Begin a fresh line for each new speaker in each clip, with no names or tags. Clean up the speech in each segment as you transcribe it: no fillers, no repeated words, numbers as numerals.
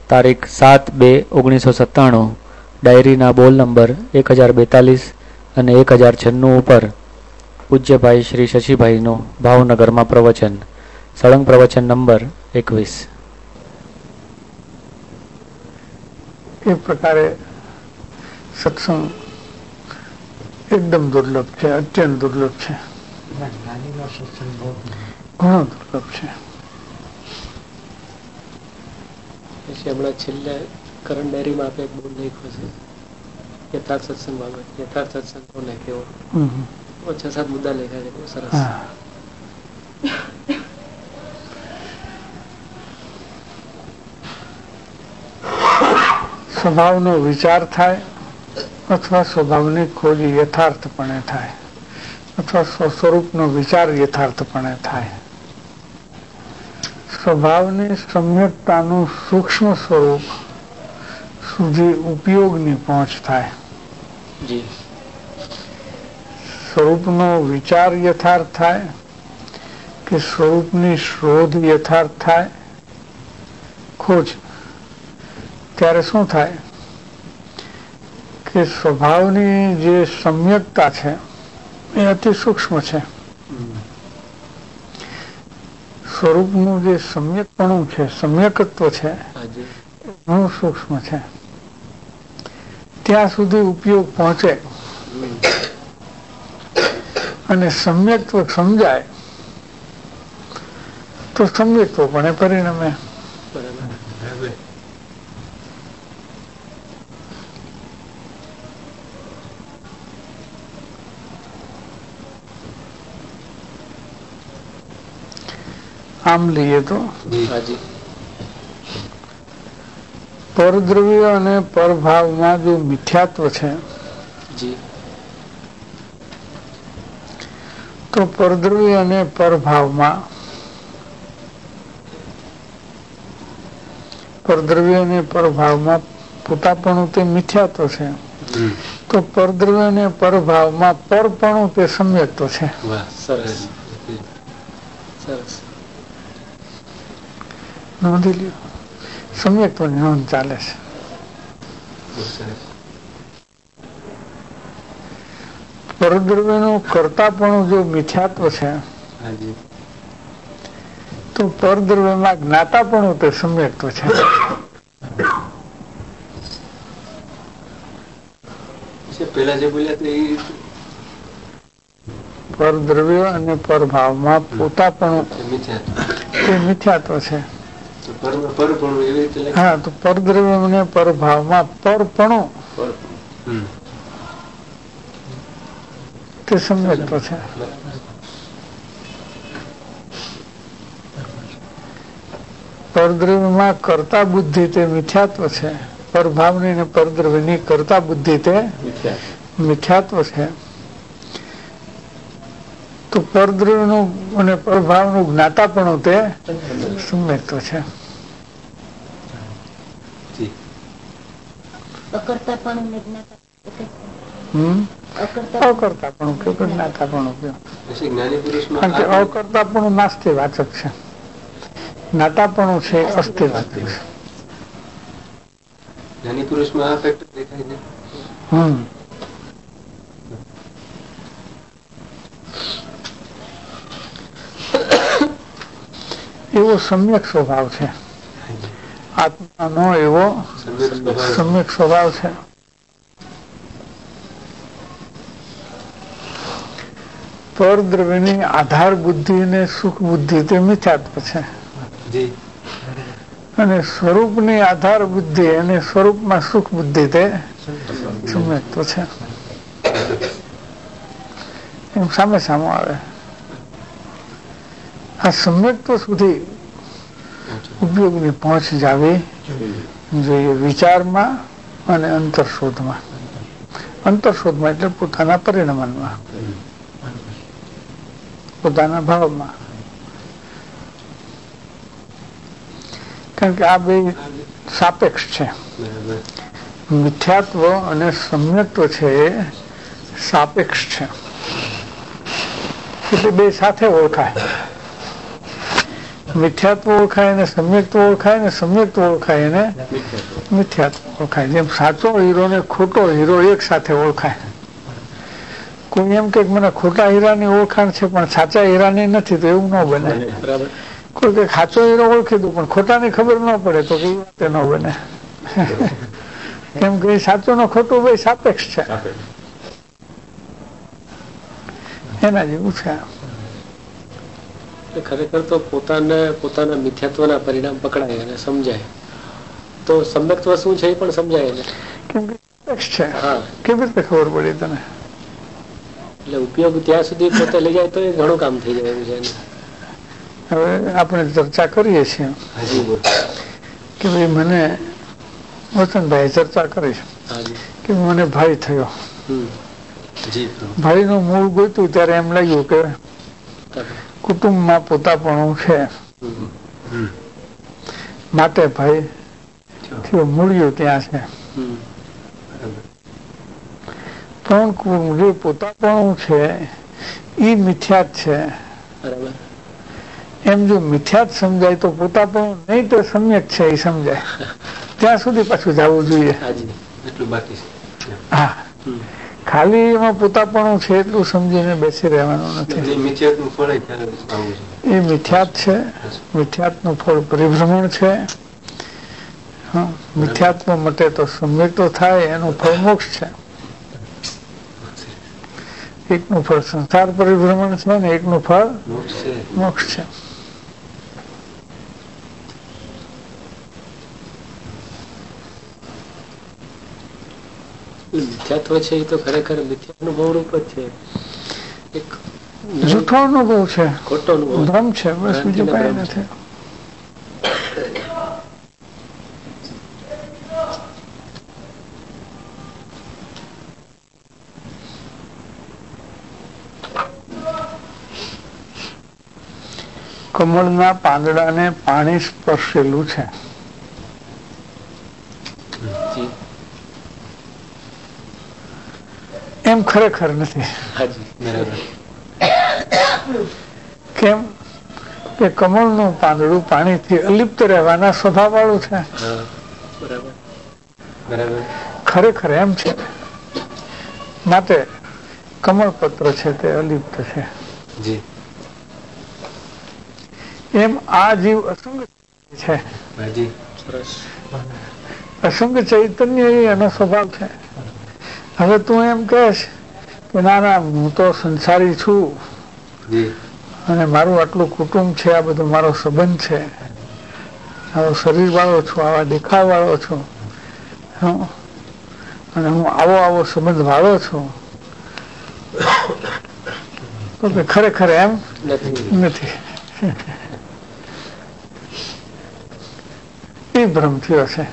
તારીખ 7/2/1997, ડાયરીના બોલ નંબર 1042 અને 1096 ઉપર પૂજ્યભાઈ શ્રી શશીભાઈનું ભાવનગરમાં પ્રવચન, સળંગ પ્રવચન નંબર 21.
એ પ્રકારે સત્સંગ એકદમ દુર્લભ છે, અત્યંત દુર્લભ છે, ઘણો દુર્લભ છે.
પછી હમણાં છેલ્લે કરંટ ડાયરીમાં આપણે એક બોર્ડ લખ્યો છે, યથાર્થ સત્સંગ બાબત. યથાર્થ સત્સંગ કોને કેવો, 6-7 મુદ્દા લખ્યા છે, બહુ સરસ.
સ્વભાવનો વિચાર થાય અથવા સ્વભાવની ખોજ યથાર્થપણે થાય અથવા સ્વરૂપનો વિચાર યથાર્થપણે થાય. સ્વભાવની સમ્યકતાનું સૂક્ષ્મ સ્વરૂપ સુધી ઉપયોગની પહોંચ થાય. સ્વરૂપનો વિચાર યથાર્થ થાય કે સ્વરૂપની શોધ યથાર્થ થાય, ખોજ, ત્યારે શું થાય કે સ્વભાવની જે સમ્યકતા છે એ અતિ સૂક્ષ્મ છે. સ્વરૂપનું જે સમ્યકપણું છે, સમ્યકત્વ છે, એ ઘણું સૂક્ષ્મ છે. ત્યાં સુધી ઉપયોગ પહોંચે અને સમ્યક્ત્વ સમજાય તો સમ્યક્ત્વ પણ પરિણમે. આમ લઈએ તો પરદ્રવ્ય અને પરભાવમાં જો મિથ્યાત્વ છે તો પરદ્રવ્ય અને પરભાવમાં પોતાપણું તે મિથ્યાત્વ છે, તો પરદ્રવ્ય અને પરભાવમાં પરપણું તે સમ્યક્ત્વ છે. નોંધી લ્યો, સમ્યક્ત્વની નોંધ ચાલે છે. પરદ્રવ્યનું કર્તાપણું જો મિથ્યાત્વ છે તો પરદ્રવ્યમાં જ્ઞાતાપણું તે સમ્યક્ત્વ છે. પરદ્રવ્ય અને પરભાવમાં પોતાપણું તે મિથ્યાત્વ છે. હા, તો પરદ્રવ્ય અને પરભાવમાં પરપણું તે સમ્યક્ત્વ છે. પરદ્રવ્યમાં કર્તા બુદ્ધિ તે મિથ્યાત્વ છે, પરભાવની અને પરદ્રવ્યની કર્તા બુદ્ધિ તે મિથ્યાત્વ છે. તો પરદ્રવ્યનું અને પરભાવનું જ્ઞાતાપણું તે સમ્યક્ત્વ છે. અકર્તાપણું કે જ્ઞાતાપણું કયો, કારણ કે અકર્તાપણું નાસ્તિવાચક છે, જ્ઞાતાપણું છે અસ્થિવાચક છે.
જ્ઞાની પુરુષમાં આ ફેક્ટર દેખાય છે.
એવો સમ્યક સ્વભાવ છે આત્માનો, એવો સમ્યક સ્વભાવ છે. પરદ્રવ્યની આધાર બુદ્ધિ અને સુખ બુદ્ધિ તે મિથ્યાત્વ છે, અને સ્વરૂપની આધાર બુદ્ધિ અને સ્વરૂપમાં સુખ બુદ્ધિ તે સમ્યક્ત્વ છે. એમ સામે સામું આવે. આ સમ્યક્ત્વ સુધી ઉપયોગની પહોંચ જાવી જોઈએ વિચારમાં અને અંતરશોધમાં. અંતરશોધમાં એટલે પોતાના પરિણમનમાં, પોતાના ભાવમાં. કારણ કે આ બે સાપેક્ષ છે. મિથ્યાત્વ અને સમ્યક્ત્વ છે એ સાપેક્ષ છે, એટલે બે સાથે ઓળખાય. મિથ્યાત્વ ઓળખાય ને સમ્યક્ત્વ ઓળખાય ને સમ્યક્ત્વ ઓળખાય ને મિથ્યાત્વ ઓળખાય. જેમ સાચો હીરો ને ખોટો હીરો એક સાથે ઓળખાય. કોઈ એમ કે મને ખોટા હીરાની ઓળખાણ છે પણ સાચા હીરાની નથી, તો એવું ન બને. કોઈ કે સાચો હીરો ઓળખી દઉં પણ ખોટાની ખબર ન પડે, તો કઈ વાત ન બને. કેમ કે સાચું ને ખોટું ભાઈ સાપેક્ષ છે, એના જેવું છે.
ખરેખર તો પોતાના મિથ્યાત્વના પરિણામ પકડાય અને સમજાય તો સમ્યક્ત્વ શું છે એ પણ સમજાય ને.
કેમ કે સાપેક્ષ છે. કેવી રીતે ખબર પડી તને?
એટલે ઉપયોગ ત્યાં સુધી પોતે લઈ જાય તો એ ઘણું કામ થઈ જાય એવું છે.
હવે આપણે ચર્ચા કરીએ છીએ કે ભાઈ મને વસંતભાઈ ચર્ચા કરીશ કે મને ભાઈ થયો. ભાઈ નું મૂળ ગોતું ત્યારે એમ લાગ્યું કે કુટુંબમાં પોતાપણું છે માટે ભાઈ થયો, મૂળ્યું ત્યાં છે. પણ જે પોતાપણું છે એ મિથ્યાત છે. એમ જો મિથ્યાત સમજાય તો પોતાપણું નહીં તો સમ્યક છે એ સમજાય. ત્યાં સુધી પાછું જવું જોઈએ. હા, ખાલી એમાં પોતાપણું છે એટલું સમજીને બેસી રહેવાનું નથી. એ મિથ્યાત છે. મિથ્યાત નું ફળ પરિભ્રમણ છે. મિથ્યાત્વ મટે તો સમ્યક તો થાય, એનું ફળ મોક્ષ છે. એકનું ફળ સંસાર પરિભ્રમણ છે ને એકનું ફળ મોક્ષ છે.
મિથ્યાત્વ છે એ તો ખરેખર મિથ્યાનુભવ રૂપ જ છે. એક
જૂઠો અનુભવ છે,
ખોટો અનુભવ,
ભ્રમ છે, બસ બીજું કઈ નથી. કમળના પાંદડાને પાણી સ્પર્શેલું છે. એમ ખરેખર નથી. કેમ કે કમળનું પાંદડું પાણીથી અલિપ્ત રહેવાના સ્વભાવ વાળું છે. ખરેખર એમ છે. માટે કમળપત્ર છે તે અલિપ્ત છે. એમ આ જીવ અસંગ છે. અસંગ ચૈતન્ય એ એનો સ્વભાવ છે. હવે તું એમ કહેશ કે ના ના હું તો સંસારી છું અને મારું આટલું કુટુંબ છે, આ બધો મારો સંબંધ છે, આવો શરીર વાળો છું, આવા દેખાવ વાળો છું અને હું આવો સંબંધ વાળો છું, તો કે ખરેખર એમ નથી. એ ભ્રમ થયો છે.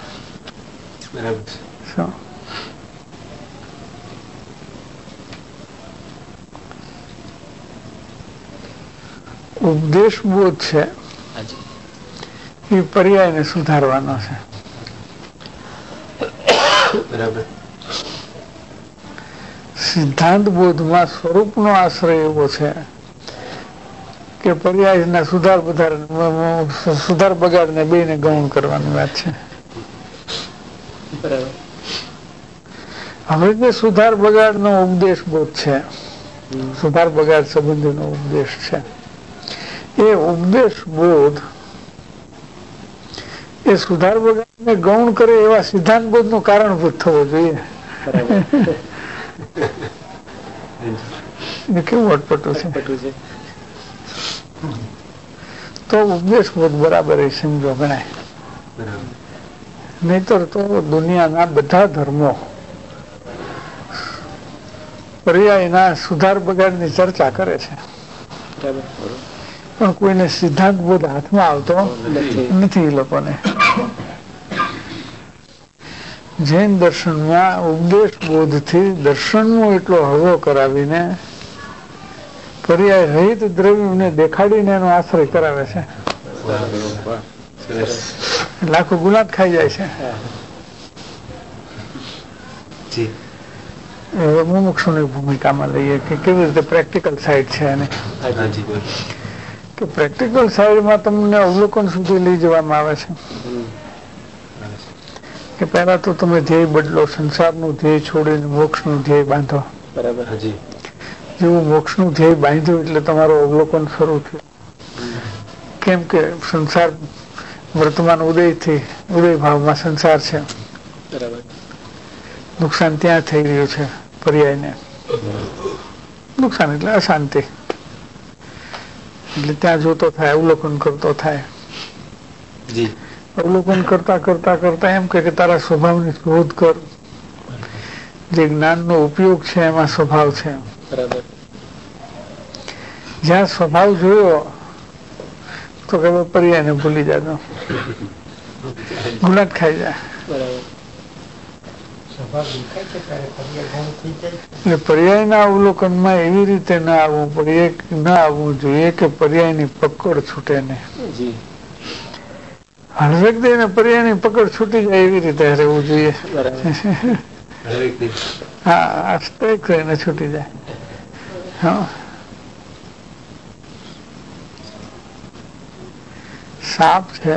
ઉપદેશ બોધ છે એ પર્યાયને સુધારવાનો છે. સિદ્ધાંત બોધમાં સ્વરૂપનો આશ્રય એવો છે કે પર્યાયના સુધાર બગાડને બેને ગૌણ કરવાની વાત છે. હવે જે સુધાર બગાડનો ઉપદેશ બોધ છે, સુધાર બગાડ સંબંધીનો ઉપદેશ છે, એ ઉપદેશ બોધ એ સુધાર બગાડને ગૌણ કરે એવા સિદ્ધાંત બોધનું કારણભૂત થવો જોઈએ. કેવું અટપટું છે. તો ઉપદેશ બોધ બરાબર એ સમજો ગણાય. નહીતર તો દુનિયાના બધા ધર્મો પર્યાયના સુધાર બગાડની ચર્ચા કરે છે પણ કોઈને સિદ્ધાંત બોધ હાથમાં આવતો નથી. એ લોકોને જૈન દર્શનમાં ઉપદેશ બોધથી દર્શનનો એટલો હળવો કરાવીને પર્યાય રહિત દ્રવ્યને દેખાડીને એનો આશ્રય કરાવે છે. લાખો ગુલાબ ખાઈ જાય છે. મુમુક્ષુની ભૂમિકામાં લઈએ કે કેવી રીતે પ્રેક્ટિકલ સાઈડ છે એને કે કે પ્રેક્ટિકલ સાઈડમાં તમને અવલોકન સુધી લઈ જવામાં આવે છે કે પહેલા તો તમે ધ્યેય બદલો, સંસારનું ધ્યેય છોડીને મોક્ષનું ધ્યેય બાંધો.
બરાબર.
જેવું મોક્ષનું ધ્યેય બાંધ્યું એટલે તમારું અવલોકન શરૂ થયું. કેમ કે સંસાર વર્તમાન ઉદય ભાવમાં સંસાર છે.
બરાબર.
નુકસાન ત્યાં થઈ રહ્યું છે પર્યાયને. નુકસાન એટલે અશાંતિ, એટલે ત્યાં જોતો થાય, અવલોકન કરતો થાય. અવલોકન કરતા કરતા કરતા એમ કે તારા સ્વભાવની શોધ કર. જે જ્ઞાનનો ઉપયોગ છે એમાં સ્વભાવ છે.
બરાબર.
જ્યાં સ્વભાવ જોયો તો કે પર્યાયને ભૂલી જાજો, ગુલાટ ખાઈ જાય. એટલે પર્યાયના અવલોકનમાં એવી રીતે ના આવવું જોઈએ કે પર્યાયની પકડ છૂટે નહીં. હળવેક દઈને પર્યાયની પકડ છૂટી જાય એવી રીતે રહેવું જોઈએ. હા, આસ્તેક થઈને છૂટી જાય. હા, સાપ છે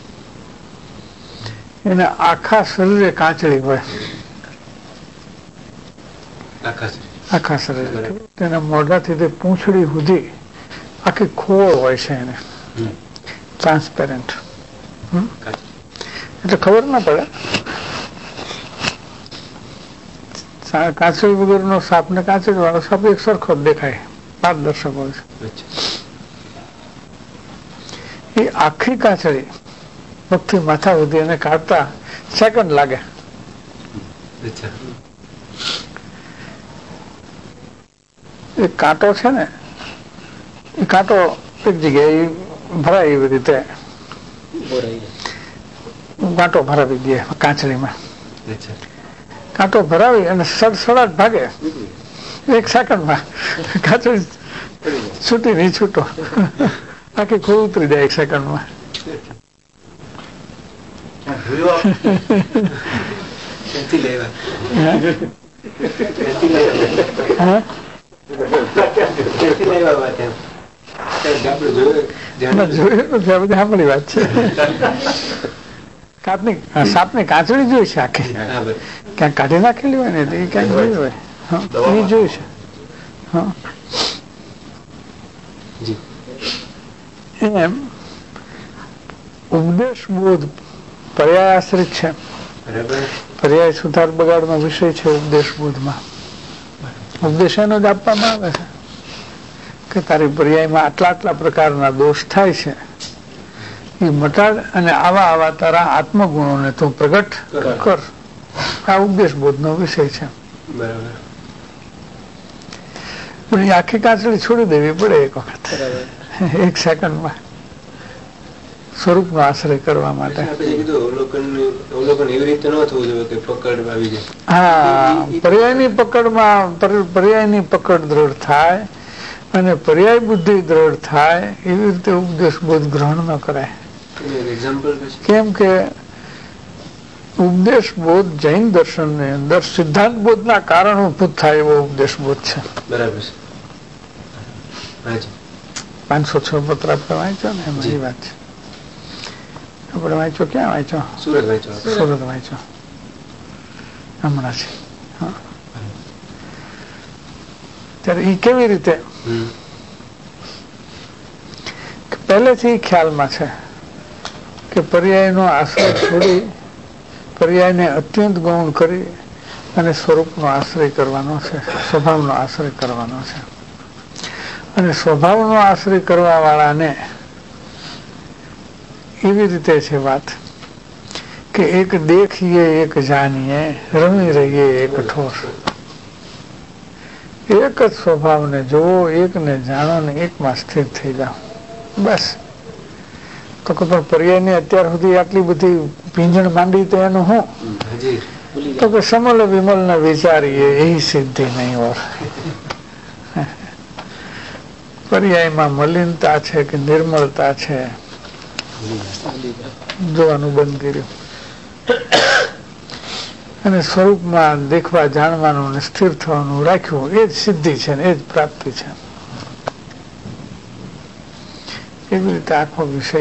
એને આખા શરીરે કાંચળી હોય, આખા શરીરે. તેના મોઢાથી તે પૂંછડી સુધી આખી ખોળ હોય છે એને, ટ્રાન્સપેરન્ટ. એટલે ખબર ના પડે. કાંચળી વગરનો સાપ ને કાંચળી વાળો સાપ એક સરખો જ દેખાય, પારદર્શક હોય છે. એ આખી કાંચળી પગથી માથા સુધી એને કાઢતા સેકન્ડ લાગે. એક કાંટો છે ને, એ કાંટો એક જગ્યાએ ભરાય એવી રીતે કાંટો ભરાવી દે કાંચળીમાં. કાંટો ભરાવી અને સડસડાટ ભાગે એક સેકન્ડમાં. કાંચળી છૂટી નહીં છૂટો, આખી ખોળ ઉતરી જાય એક સેકન્ડમાં. સાંભળી વાત છે. સાપની કાંચળી જોઈ છે આખી, ક્યાંક કાઢી નાખેલી હોય ને એ ક્યાંક જોઈ હોય, એ જોઈ છે. એમ ઉપદેશ બોધ પર્યાય આશ્રિત છે. પર્યાય સુધાર બગાડનો વિષય છે ઉપદેશ બોધમાં. ઉપદેશ એનો જ આપવામાં આવે છે કે તારી પર્યાયમાં આટલા આટલા પ્રકારના દોષ થાય છે, એ મટાડ અને આવા તારા આત્મગુણોને તું પ્રગટ કર. આ ઉપદેશ બોધનો વિષય છે. પણ એ આખી કાંચળી છોડી દેવી પડે એક વખત, એક સેકન્ડમાં, સ્વરૂપનો આશ્રય કરવા માટે. હા, પર્યાયની પકડ દ્રઢ થાય અને પર્યાય બુદ્ધિ દ્રઢ થાય એવી રીતે ઉપદેશ બોધ ગ્રહણ ન કરાય. કેમ કે ઉપદેશ બોધ જૈન દર્શન ની અંદર સિદ્ધાંત બોધ ના કારણોભૂત થાય એવો ઉપદેશ બોધ છે. બરાબર. 506 પત્ર આપણે વાંચો ને એમ એ વાત છે. આપણે વાંચો ક્યાં વાંચો? સુરત વાંચો હમણાં છે. ત્યારે એ કેવી રીતે પહેલેથી ખ્યાલમાં છે કે પર્યાયનો આશ્રય છોડી પર્યાયને અત્યંત ગૌણ કરી અને સ્વરૂપનો આશ્રય કરવાનો છે, સ્વભાવનો આશ્રય કરવાનો છે. અને સ્વભાવનો આશ્રય કરવા વાળાને એવી રીતે છે વાત કે એક દેખીએ એક જાણીએ, રમી રહીએ એક ઠોર. એક જ સ્વભાવને જોવો, એકને જાણો ને એકમાં સ્થિર થઈ જાઓ, બસ. તો કે પણ પર્યાયની અત્યાર સુધી આટલી બધી ભીંજણ માંડી તો એનું હું? તો કે સમલ વિમલ ને વિચારીએ એ સિદ્ધિ નહીં હોય. પર્યાયમાં મલિનતા છે કે નિર્મળતા છે જોવાનું બંધ કર્યું અને સ્વરૂપમાં દેખવા જાણવાનું ને સ્થિર થવાનું રાખ્યું. એ જ સિદ્ધિ છે ને એ જ પ્રાપ્તિ છે. એવી રીતે આખો વિષય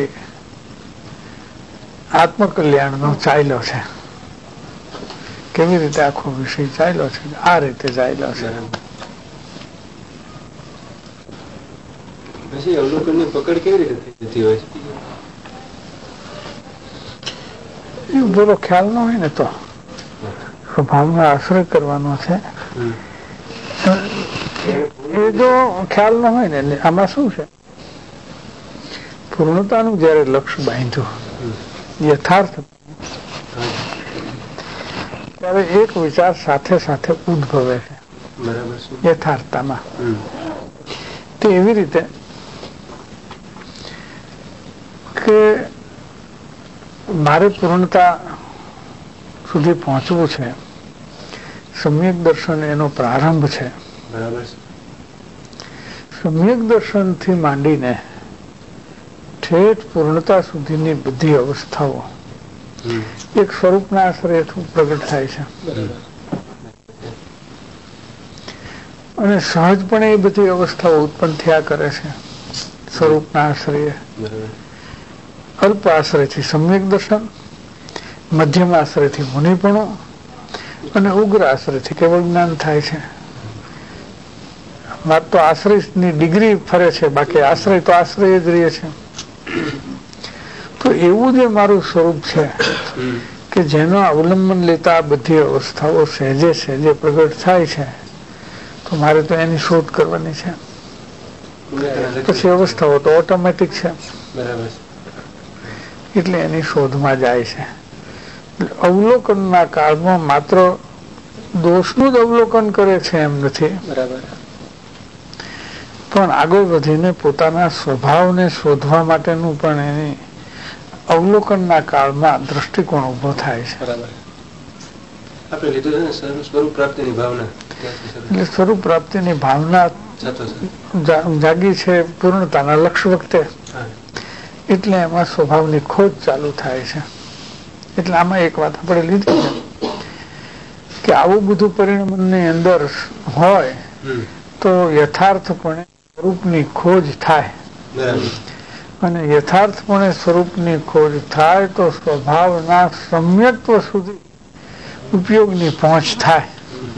આત્મકલ્યાણનો ચાલ્યો છે. કેવી રીતે આખો વિષય ચાલ્યો છે? આ રીતે ચાલ્યો છે.
પછી અવલોકનની પકડ કેવી રીતે થઈ જતી હોય છે?
એ બધો ખ્યાલ ન હોય ને તો સ્વભાવનો આશ્રય કરવાનો છે. એ જો ખ્યાલ ન હોય ને, આમાં શું છે, પૂર્ણતાનું જયારે લક્ષ્ય બાંધ્યું યથાર્થ, ત્યારે એક વિચાર સાથે સાથે ઉદ્ભવે છે યથાર્થતામાં. તે એવી રીતે કે મારે પૂર્ણતા સુધી પહોંચવું છે, સમ્યક દર્શન એનો પ્રારંભ છે. સમ્યક દર્શન થી માંડીને ઠેઠ પૂર્ણતા સુધીની બધી અવસ્થાઓ એક સ્વરૂપના આશ્રયથી પ્રગટ થાય છે. અને સહજપણે એ બધી અવસ્થાઓ ઉત્પન્ન થયા કરે છે સ્વરૂપના આશ્રય. અલ્પ આશ્રયથી સમ્યક દર્શન, મધ્યમ આશ્રયથી મુનિપણું અને ઉગ્ર આશ્રયથી કેવળ જ્ઞાન થાય છે. માત્ર તો આશ્રયની ડિગ્રી ફરે છે, બાકી આશ્રય તો આશ્રય જ રહે છે. તો એવું જે મારું સ્વરૂપ છે કે જેનો અવલંબન લેતા બધી અવસ્થાઓ સહેજે સહેજે પ્રગટ થાય છે, તો મારે તો એની શોધ કરવાની છે. પછી અવસ્થાઓ તો ઓટોમેટિક છે, એટલે એની શોધમાં જાય છે. અવલોકનના કાળમાં માત્ર દોષનું જ અવલોકન કરે છે એમ નથી, પણ આગળ વધીને પોતાના સ્વભાવને શોધવા માટેનું પણ એની અવલોકનના કાળમાં દ્રષ્ટિકોણ ઉભો થાય છે.
આપણે લીધું છે ને સ્વરૂપ પ્રાપ્તિની ભાવના.
એટલે સ્વરૂપ પ્રાપ્તિની ભાવના જાગી છે પૂર્ણતાના લક્ષ્ય વખતે, એટલે એમાં સ્વભાવની ખોજ ચાલુ થાય છે. એટલે આમાં એક વાત આપણે લીધી છે કે આવું બધું પરિણામની અંદર હોય તો યથાર્થપણે સ્વરૂપની ખોજ થાય, અને યથાર્થપણે સ્વરૂપની ખોજ થાય તો સ્વભાવના સમ્યક્ત્વ સુધી ઉપયોગની પહોંચ થાય.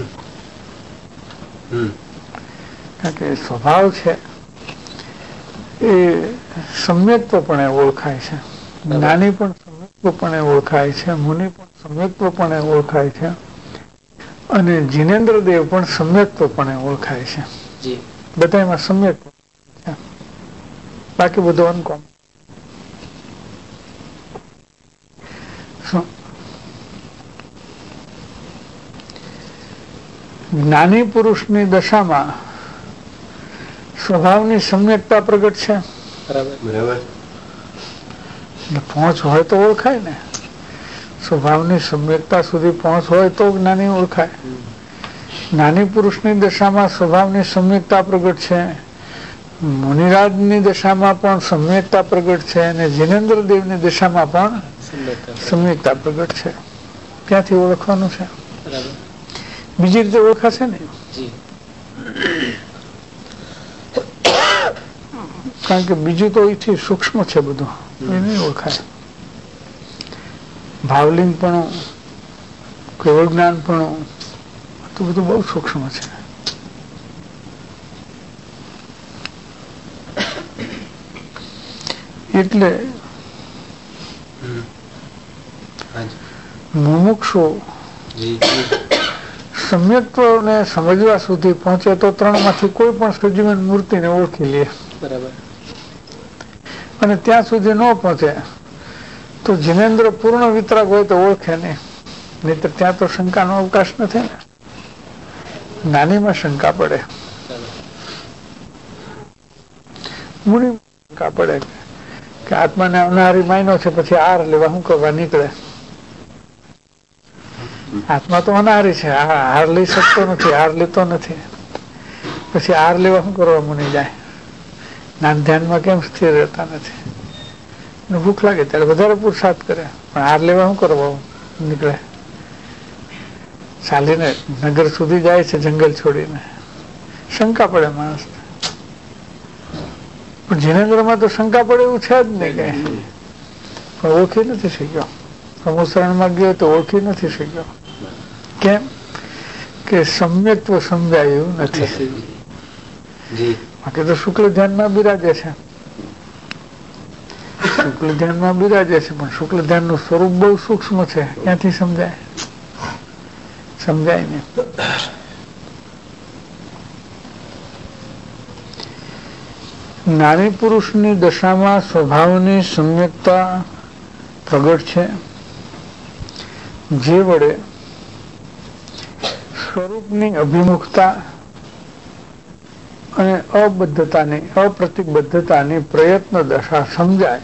કારણ કે સ્વભાવ છે એ સમ્યક્ત્વપણે ઓળખાય છે, જ્ઞાની પણ સમ્યક્ત્વપણે ઓળખાય છે, મુનિ પણ સમ્યક્ત્વપણે ઓળખાય છે, અને જીનેન્દ્ર દેવ પણ સમ્યક્ત્વપણે ઓળખાય છે. બધા એમાં સમ્યક છે, બાકી બધું અનકોમન. જ્ઞાની પુરુષની દશામાં સ્વભાવની સમ્યકતા પ્રગટ છે. પહોંચ હોય તો ઓળખાય ને, સ્વભાવની સમ્યકતા સુધી પહોંચ હોય તો જ્ઞાની ઓળખાય. જ્ઞાની પુરુષની દશામાં સ્વભાવની સમ્યકતા પ્રગટ છે, મુનિરાજની દશામાં પણ સમ્યકતા પ્રગટ છે, અને જીનેન્દ્ર દેવની દશામાં પણ સમ્યકતા પ્રગટ છે. ત્યાંથી ઓળખવાનું છે, બીજી રીતે ઓળખાશે ને. કારણ કે બીજું તો અહીંથી સૂક્ષ્મ છે બધું, એ નહીં ઓળખાય. ભાવલિંગ પણ, કેવળ જ્ઞાન પણ, તો બધું બહુ સૂક્ષ્મ છે. એટલે મુમુક્ષુ સમ્યક્ત્વને સમજવા સુધી પહોંચે તો ત્રણમાંથી કોઈ પણ સજીવન મૂર્તિને ઓળખી લે. અને ત્યાં સુધી ન પહોંચે તો જીનેન્દ્ર પૂર્ણ વિતરાગ હોય તો ઓળખે નહીં, નહીતર ત્યાં તો શંકાનો અવકાશ નથી ને. જ્ઞાનીમાં શંકા પડે, મુનિ શંકા પડે કે આત્માને અનાહારી માન્યો છે, પછી આર લેવા શું કરવા નીકળે. આત્મા તો અનાહારી છે, હાર લઈ શકતો નથી, હાર લેતો નથી, પછી હાર લેવા શું કરવા મુનિ જાય. જ્ઞાન ધ્યાનમાં કેમ સ્થિર રહેતા નથી. ભૂખ લાગે ત્યારે વધારે પુરુષાર્થ કરે, પણ હાર લેવા શું કરવા નીકળે. ચાલીને નગર સુધી જાય છે જંગલ છોડીને, શંકા પડે માણસ. પણ જીનેન્દ્રમાં તો શંકા પડે એવું છે જ નહીં કઈ, પણ ઓળખી નથી શક્યો. સમુસરણમાં ગયો તો ઓળખી નથી શક્યો. કેમ કે સમ્યક્ત્વ સમજાયું નથી. બાકી તો શુક્લ ધ્યાનમાં બિરાજે છે, શુક્લ ધ્યાનમાં બિરાજે છે, પણ શુક્લ ધ્યાન નું સ્વરૂપ બહુ સૂક્ષ્મ છે. ક્યાંથી સમજાય? સમજાય નહીં. જ્ઞાની પુરુષની દશામાં સ્વભાવની સમ્યકતા પ્રગટ છે, જે વડે સ્વરૂપની અભિમુખતા અને અબદ્ધતાની અપ્રતિબદ્ધતાની પ્રયત્ન દશા સમજાય.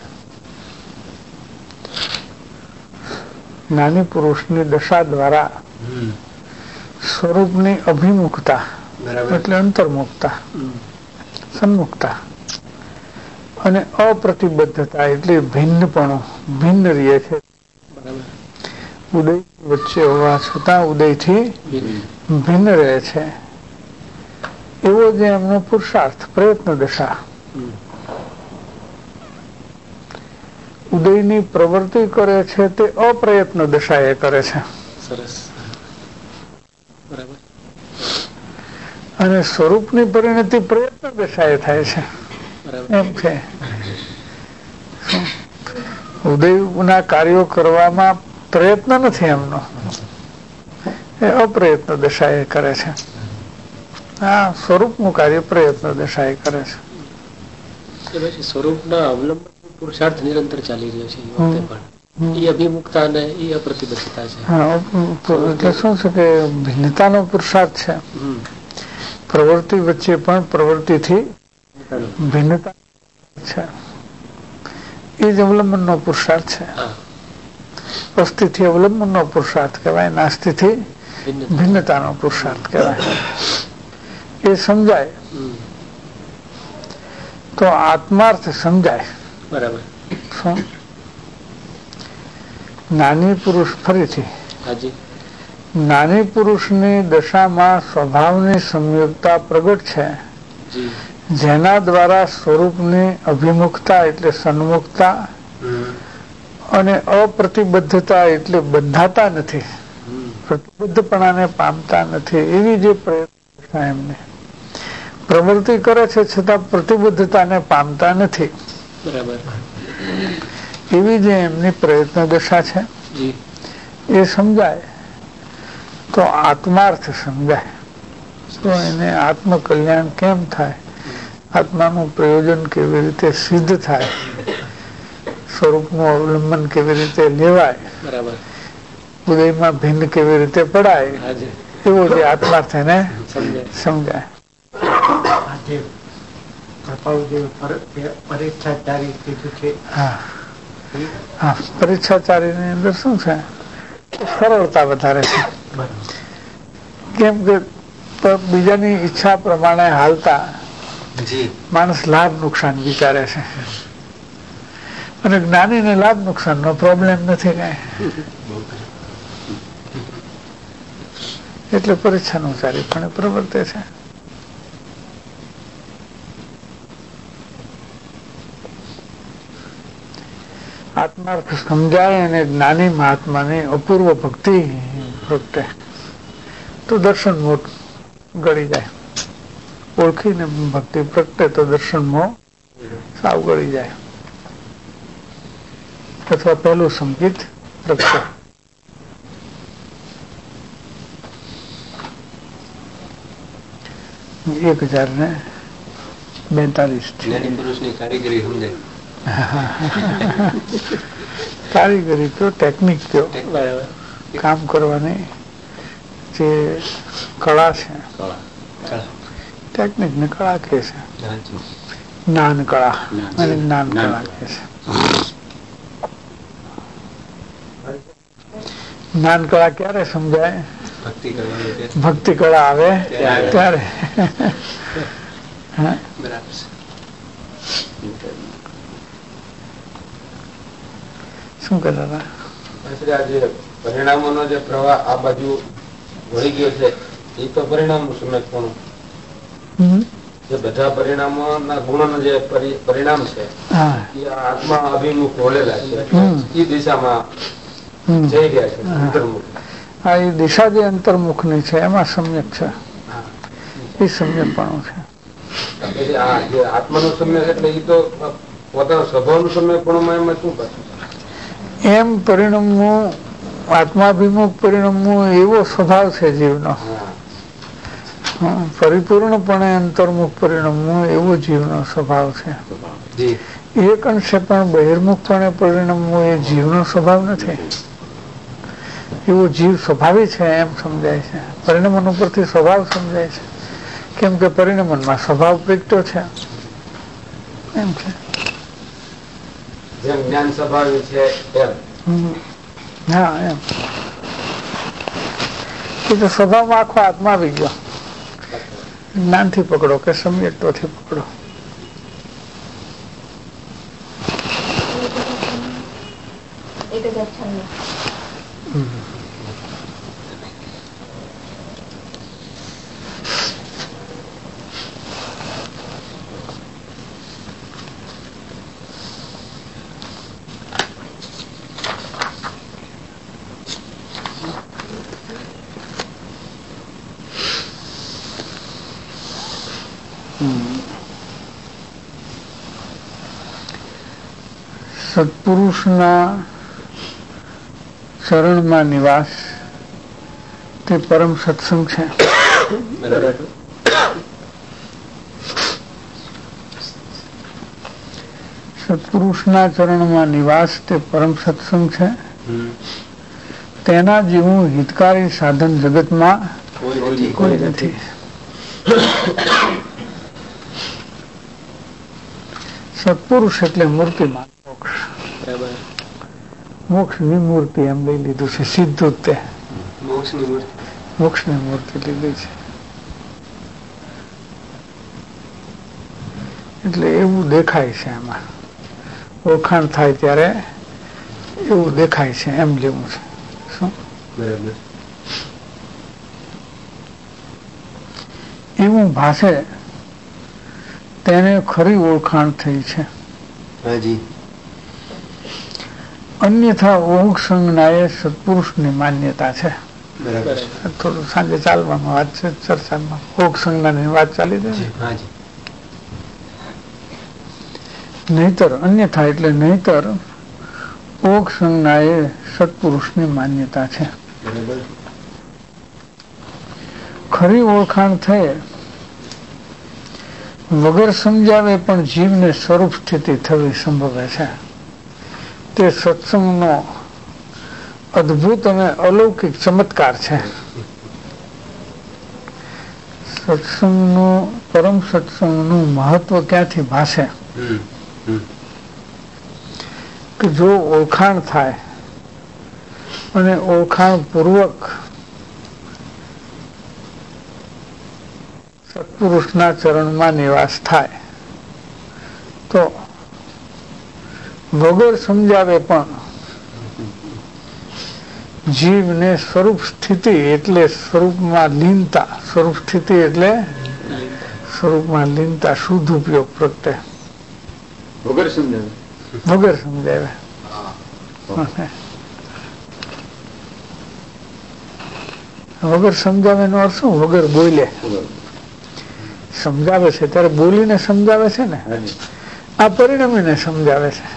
જ્ઞાની પુરુષની દશા દ્વારા સ્વરૂપની અભિમુખતા એટલે અંતર્મુખતા, સન્મુખતા અને અપ્રતિબદ્ધતા એટલે ભિન્નપણું, ભિન્ન રહે છે. ઉદય વચ્ચે હોવા છતાં ઉદયથી ભિન્ન રહે છે, એવો જે એમનો પુરુષાર્થ પ્રયત્ન દશા. ઉદયની પ્રવૃત્તિ કરે છે તે અપ્રયત્ન દશા એ કરે છે. અને સ્વરૂપની પરિણતિ પ્રયત્ન દશાએ થાય છે. એમ છે ઉદયના કાર્યો કરવામાં પ્રયત્ન નથી એમનો, એ અપ્રયત્ન દશા એ કરે છે. આ સ્વરૂપનું કાર્ય પ્રયત્ન દશા એ કરે છે.
સ્વરૂપના અવલંબન પુરુષાર્થ નિરંતર ચાલી રહ્યો છે. એ અભિમુખતા અને એ અપ્રતિબદ્ધતા છે.
એટલે શું છે કે ભિન્નતાનો પુરુષાર્થ છે. પ્રવૃત્તિ વચ્ચે પણ પ્રવૃત્તિથી ભિન્નતા છે. એ જ અવલંબનનો પુરુષાર્થ છે. અસ્થિથી અવલંબનનો પુરુષાર્થ કહેવાય, નાસ્તિથી ભિન્નતાનો પુરુષાર્થ કહેવાય. એ સમજાય તો આત્માર્થ સમજાય.
બરાબર.
શું જ્ઞાની પુરુષ, ફરીથી જ્ઞાની પુરુષની દશામાં સ્વભાવની સંયુક્તા પ્રગટ છે, જેના દ્વારા સ્વરૂપની અભિમુખતા એટલે સન્મુખતા અને અપ્રતિબદ્ધતા એટલે બંધાતા નથી, પ્રતિબદ્ધપણાને પામતા નથી. એવી જે પ્રયત્ન એમને પ્રવૃત્તિ કરે છે છતાં પ્રતિબદ્ધતાને પામતા નથી.
બરાબર.
એવી જે એમની પ્રયત્ન દશા છે એ સમજાય તો આત્માર્થ સમજાય. તો એને આત્મકલ્યાણ કેમ થાય, આત્માનું પ્રયોજન કેવી રીતે સિદ્ધ થાય, સ્વરૂપનું અવલંબન કેવી રીતે લેવાય, ઉદયમાં ભિન્ન કેવી રીતે પડાય, એવો જે આત્માર્થ એને સમજાય. પરીક્ષાચારી ની અંદર શું છે, સરળતા વધારે છે. કેમ કે બીજાની ઈચ્છા પ્રમાણે હાલતા માણસ લાભ નુકસાન વિચારે છે, અને જ્ઞાનીને લાભ નુકસાન નો પ્રોબ્લેમ નથી કઈ. એટલે પરીક્ષાનુસારી પણ પ્રવર્તે છે. આત્માર્થ સમજાય અને જ્ઞાની મહાત્માની અપૂર્વ ભક્તિ પ્રગટે તો દર્શન મોહ ગળી જાય. ઓળખીને ભક્તિ પ્રગટે તો દર્શન મોહ સાવ ગળી જાય, અથવા પહેલું સંકેત પ્રગટે. એક 1042
કારીગરી સમજાય.
કારીગરી તો ટેકનિક કયો, કામ કરવાની જે કળા છે, ટેકનિક ને કળા કહે છે. જ્ઞાન કળા અને જ્ઞાન કળા કહે છે. જ્ઞાન કળા ક્યારે સમજાય? ભક્તિ કળા આવે ત્યારે. શું કરતા હતા?
પરિણામોનો જે પ્રવાહ આ બાજુ વળી ગયો છે એ તો પરિણામ સમજવાનું.
જે બધા પરિણામોના ગુણોનું જે પરિણામ છે
હા
એ આત્મા અભિમુખ વળેલા છે એ દિશામાં જઈ રહ્યા છે અંતર્મુખ.
હા એ દિશા જે અંતર્મુખની છે એમાં સમ્યક છે, એ સમ્યકપણું છે.
પછી આ જે આત્માનું સમ્યક એટલે એ તો પોતાના સ્વભાવનું સમ્યક પણ એમાં શું પાછું
એમ પરિણમવું, આત્માભિમુખ પરિણમવું એવો સ્વભાવ છે જીવનો. પરિપૂર્ણપણે અંતર્મુખ પરિણમવું એવો જીવનો સ્વભાવ છે. એક અંશે પણ બહિર્મુખપણે પરિણમવું એ જીવનો સ્વભાવ નથી. એવો જીવ સ્વભાવી છે એમ સમજાય છે. પરિણમન ઉપરથી સ્વભાવ સમજાય છે. કેમ કે પરિણમનમાં સ્વભાવ પ્રગટ્યો છે એમ છે.
જેમ જ્ઞાન સ્વભાવી છે એમ.
હા એમ એ તો સ્વભાવમાં આખો આત્મા આવી ગયો. જ્ઞાનથી પકડો કે સમ્યક્તોથી પકડો. સત્પુરુષના ચરણમાં નિવાસ તે પરમ સત્સંગ છે. સત્પુરુષના ચરણમાં નિવાસ તે પરમ સત્સંગ છે. તેના જેવું હિતકારી સાધન જગતમાં કોઈ નથી. સત્પુરુષ એટલે મૂર્તિમાન મોક્ષ. મોક્ષ ની મૂર્તિ એમ લઈ લીધું છે. સીધું તે મોક્ષની મૂર્તિ લીધી છે. એટલે એવું દેખાય છે એમાં ઓળખાણ થાય ત્યારે એવું દેખાય છે એમ જેવું છે. શું એવું ભાષે તેને ખરી ઓળખાણ થઈ છે. અન્યથા ઓહુક સંજ્ઞાએ સત્પુરુષની માન્યતા છે. થોડું સાંજે ચાલવામાં વાત છે, ચર્ચામાં ઓહુક સંજ્ઞાની વાત ચાલી રહી. નહીતર અન્યથા એટલે નહીતર ઓહુક સંજ્ઞાએ સત્પુરુષની માન્યતા છે. ખરી ઓળખાણ થઈ વગર સમજાવે પણ જીવને સ્વરૂપ સ્થિતિ થવી સંભવે છે. તે સત્સંગનો અદ્ભુત અને અલૌકિક ચમત્કાર છે. સત્સંગનું પરમ સત્સંગનું મહત્વ ક્યાંથી ભાષે કે જો ઓળખાણ થાય અને ઓળખાણ પૂર્વક સત્પુરુષના ચરણમાં નિવાસ થાય તો વગર સમજાવે પણ જીવને સ્વરૂપ સ્થિતિ એટલે સ્વરૂપમાં લીનતા, સ્વરૂપ સ્થિતિ એટલે સ્વરૂપમાં લીનતા, શુદ્ધ ઉપયોગ પ્રત્યે વગર સમજાવે વગર સમજાવે નો અર્થ શું? વગર બોલે સમજાવે છે ત્યારે બોલીને સમજાવે છે ને, આ પરિણમીને સમજાવે છે.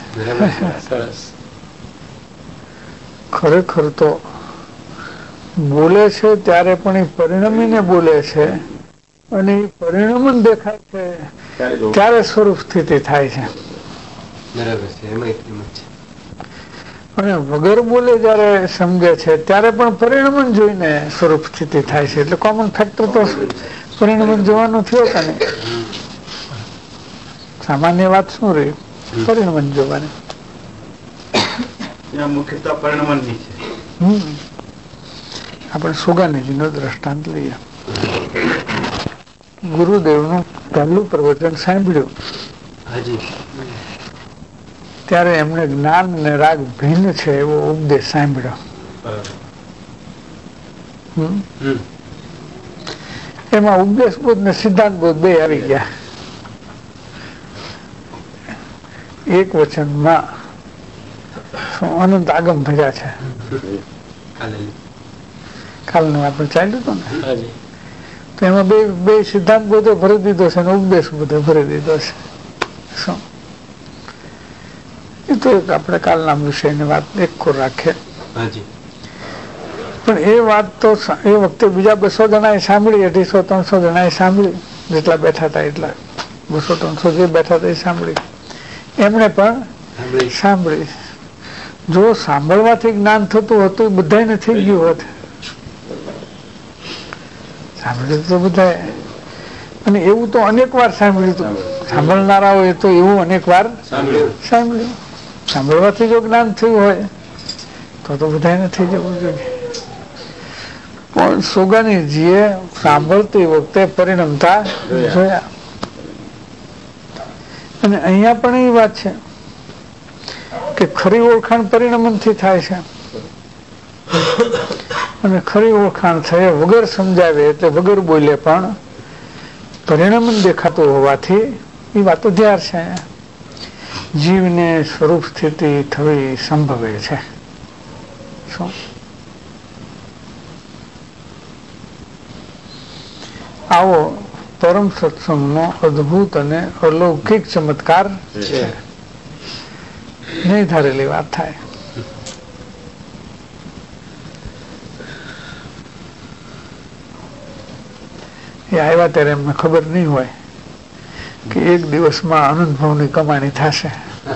ખરેખર તો બોલે છે ત્યારે પણ એ પરિણમીને બોલે છે અને એ પરિણમન દેખાય છે ત્યારે સ્વરૂપ સ્થિતિ થાય છે. અને વગર બોલે જયારે સમજે છે ત્યારે પણ પરિણમન જોઈને સ્વરૂપ સ્થિતિ થાય છે. એટલે કોમન ફેક્ટર તો પરિણમન જોવાનું થયો કે નહીં? સામાન્ય વાત શું રહી? પરિણમન જોવાની.
મુખ્યતા પરિણમનની છે.
આપણે સુગાનીજીનો દ્રષ્ટાંત લઈએ. ગુરુદેવનું પહેલું પ્રવચન સાંભળ્યું ત્યારે એમણે જ્ઞાન અને રાગ ભિન્ન છે એવો ઉપદેશ સાંભળ્યો. એમાં ઉપદેશ બોધ ને સિદ્ધાંત બોધ બે આવી ગયા. એક વચનમાં અનંત આગમ ભર્યા છે. કાલનું આપણે ચાલ્યું હતું ને, તો એમાં બે સિદ્ધાંત બોધે ભરી દીધો છે અને ઉપદેશ બોધે ભરી દીધો છે. શું એ તો આપણે કાલના વિષયની વાત એક કોર રાખીએ. પણ એ વાત તો એ વખતે બીજા 200 જણાએ સાંભળી, 250-300 જણાએ સાંભળી, જેટલા બેઠા હતા એટલા 200-300 જે બેઠા હતા એ સાંભળી, એમણે પણ સાંભળી. જો સાંભળવાથી જ્ઞાન થતું હતું એ બધાને થઈ ગયું હોત. સાંભળ્યું તો બધા, અને એવું તો અનેક વાર સાંભળ્યું હતું. સાંભળનારાઓએ તો એવું અનેક વાર સાંભળ્યું. સાંભળવાથી જો જ્ઞાન થયું હોય તો બધાને થઈ જવું જોઈએ. પણ સોગાનીજીએ સાંભળતી વખતે પરિણમતા જોયા. અને અહીંયા પણ એ વાત છે કે ખરી ઓળખાણ પરિણમનથી થાય છે, અને ખરી ઓળખાણ થયે વગર સમજાવે એટલે વગર બોલે પણ પરિણમન દેખાતું હોવાથી એ વાતો ધ્યાર છે. જીવને સ્વરૂપ સ્થિતિ થવી સંભવે છે. શું આવો પરમ સત્સંગનો અદભુત અને અલૌકિક ચમત્કાર છે. નહીં ધારેલી વાત થાય. એ આવ્યા ત્યારે એમને ખબર નહીં હોય કે એક દિવસમાં આનંદભાવની કમાણી થશે.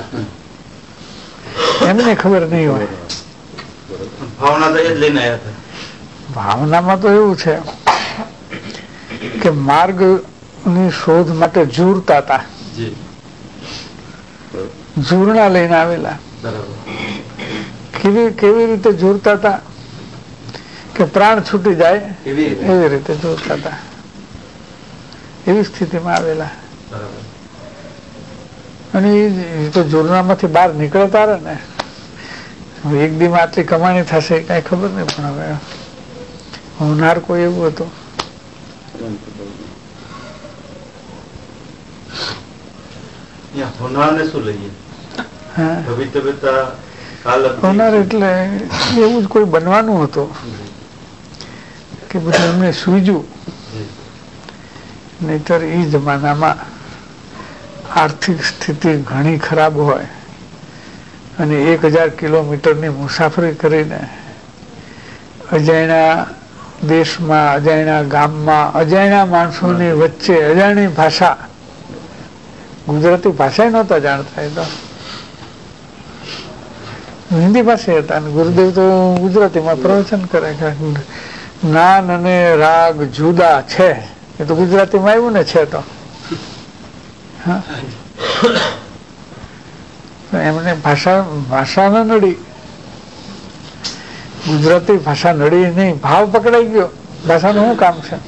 એમને ખબર નહીં હોય. ભાવનામાં તો એવું છે કે માર્ગ ની શોધ માટે ઝૂરતા હતા. ઝૂરણા લઈને આવેલા. કેવી રીતે ઝૂરતા હતા કે પ્રાણ છૂટી જાય એવી રીતે ઝૂરતા હતા. એવી સ્થિતિમાં આવેલા. અને એ તો ઝૂરણામાંથી બહાર નીકળતા રહે ને, એક દી માં આટલી કમાણી થશે કઈ ખબર નહીં. પણ હવે હોનાર કોઈ એવું હતું. હોનાર એટલે એવું જ કોઈ બનવાનું હતું કે બધું એમને સૂઝ્યું. નહીતર એ જમાનામાં આર્થિક સ્થિતિ ઘણી ખરાબ હોય અને 1000 કિલોમીટરની મુસાફરી કરીને અજાણ્યા દેશમાં, અજાણ્યા ગામમાં, અજાણ્યા માણસોની વચ્ચે અજાણી ભાષા, ગુજરાતી ભાષા નહોતા જાણતા. એ તો હિન્દી ભાષા હતા. અને ગુરુદેવ તો ગુજરાતીમાં પ્રવચન કરે કે જ્ઞાન અને રાગ જુદા છે. એ તો ગુજરાતીમાં આવ્યું ને છે તો. એમને ભાષા ન નડી. ગુજરાતી ભાષા નડી નહીં, ભાવ પકડાઈ ગયો. ભાષાનું શું કામ છે?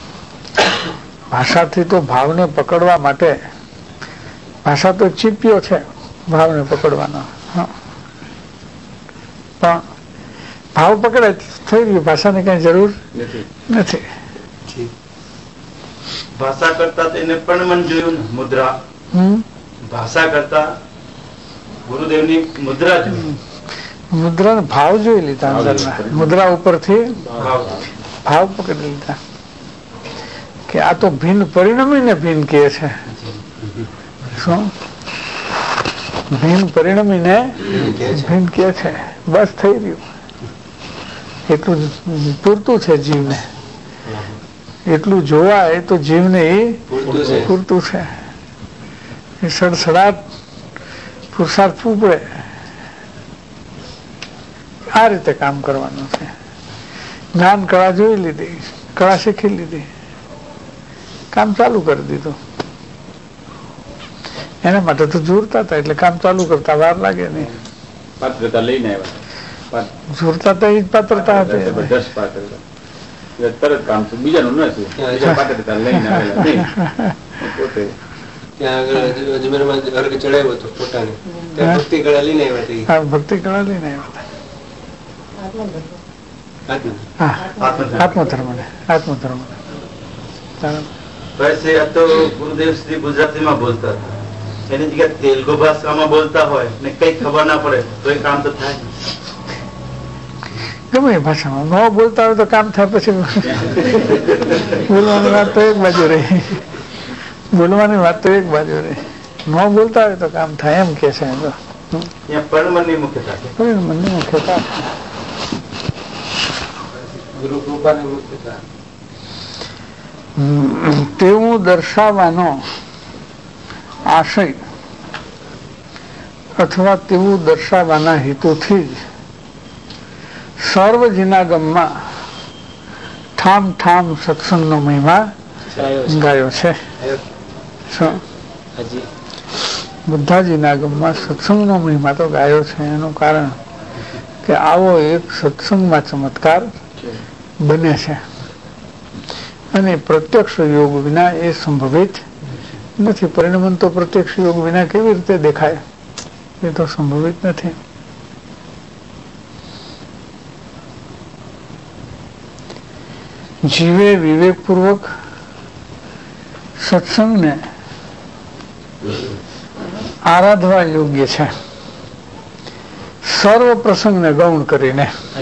ભાષાથી તો ભાવને પકડવા માટે, ભાષા તો ચીપિયો છે ભાવને પકડવાનો. પણ ભાવ પકડે થઈ ગયું, ભાષાની કઈ જરૂર નથી.
ભાષા કરતા એને પણ મન જોયું ને, મુદ્રા. ભાષા કરતા ગુરુદેવની મુદ્રા જોઈ.
મુદ્રા ભાવ જોઈ લીધા અંદરના. મુદ્રા ઉપરથી ભાવ પકડી લીધા કે આ તો ભિન્ન પરિણમીને ભિન્ન કહે છે. શું ભિન્ન પરિણમીને ભિન્ન કહે છે? બસ થઈ રહ્યું. એટલું પૂરતું છે જીવને. એટલું જોવાય તો જીવને એ પૂરતું છે. એ સડસડાટ પુરુષાર્થ ઉપડે. આ રીતે કામ કરવાનું છે. જ્ઞાન કળા જોઈ લીધી, કળા શીખી લીધી, કામ ચાલુ કરી દીધું. એના માટે તો જોરતા હતા એટલે કામ ચાલુ કરતા વાર લાગે નહીં.
પાત્રતા લઈને આવ્યા.
જોરતા હતા એ જ પાત્રતા હતી.
તરત કામ બીજાનું નથી. પાત્રતા લઈને આવેલા નહીં. પોતે
ત્યાં આગળ અજમેરમાં અર્ઘ ચડાવ્યો હતો પોતાને. ત્યાં ભક્તિ કળા લઈને આવ્યા હતા.
ભક્તિ કળા લઈને આવ્યા હતા. આત્મધર્મ.
પછી આ તો ગુરુદેવ શ્રી ગુજરાતીમાં બોલતા હતા, એની જગ્યાએ તેલુગુ ભાષામાં બોલતા હોય ને કઈ ખબર ના પડે તો એ કામ તો થાય.
ગમે એ ભાષામાં ન બોલતા હોય તો કામ થાય. પછી બોલવાની વાત તો એક બાજુ રહી, બોલવાની વાત તો એક બાજુ રહી, ન બોલતા હોય તો કામ થાય એમ કે છે.
પરમનની મુખ્યતા
ગુરુ કૃપાની મુખ્યતા
તેવું દર્શાવવાનો આશય અથવા તેવું દર્શાવવાના હેતુથી જ સર્વ જીનાગમમાં ઠામ ઠામ સત્સંગનો મહિમા ગાયો છે. બધા જીનાગમમાં સત્સંગનો મહિમા તો ગાયો છે. એનું કારણ કે આવો એક સત્સંગમાં ચમત્કાર બને છે અને પ્રત્યક્ષ યોગ વિના એ સંભવિત નથી. પરિણમન તો પ્રત્યક્ષ યોગ વિના કેવી રીતે દેખાય? એ તો સંભવિત નથી. જીવે વિવેકપૂર્વક સત્સંગને આરાધવા યોગ્ય છે, સર્વ પ્રસંગને ગૌણ કરીને,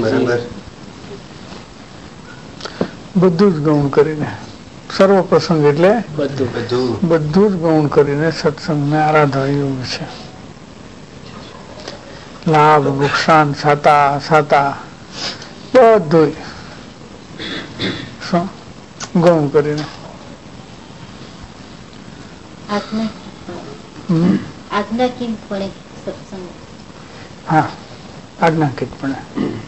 બધું જ ગૌણ કરીને. સર્વ પ્રસંગ એટલે બધું જ ગૌણ કરીને સત્સંગને આરાધવા યોગ્ય છે. લાભ નુકસાન સાતા બધું ગૌણ કરીને. હા, આજ્ઞાકીતપણે.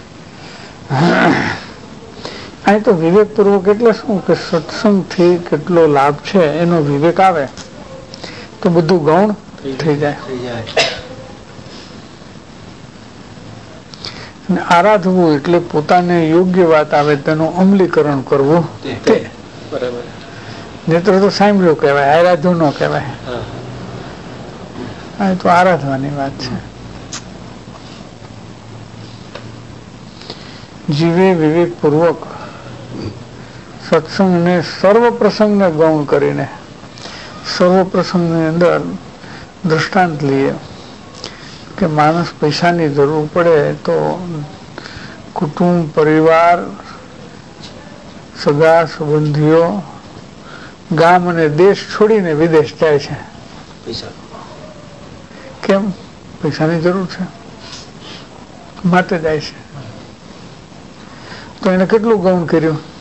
અહીં તો વિવેકપૂર્વક એટલે શું કે સત્સંગથી કેટલો લાભ છે એનો વિવેક આવે તો બધું ગૌણ થઈ જાય. અને આરાધવું એટલે પોતાને યોગ્ય વાત આવે તેનું અમલીકરણ કરવું. તે નેત્ર તો સાંભળ્યું કહેવાય, આરાધવું ન કહેવાય. આ તો આરાધવાની વાત છે. જીવે વિવેકપૂર્વક સત્સંગને સર્વ પ્રસંગને ગૌણ કરીને. સર્વ પ્રસંગની અંદર દૃષ્ટાંત લઈએ કે માણસ પૈસાની જરૂર પડે તો કુટુંબ પરિવાર સગા સંબંધીઓ ગામ અને દેશ છોડીને વિદેશ જાય છે. કેમ? પૈસાની જરૂર છે માટે જાય છે. તો એને કેટલું ગૌણ કર્યું?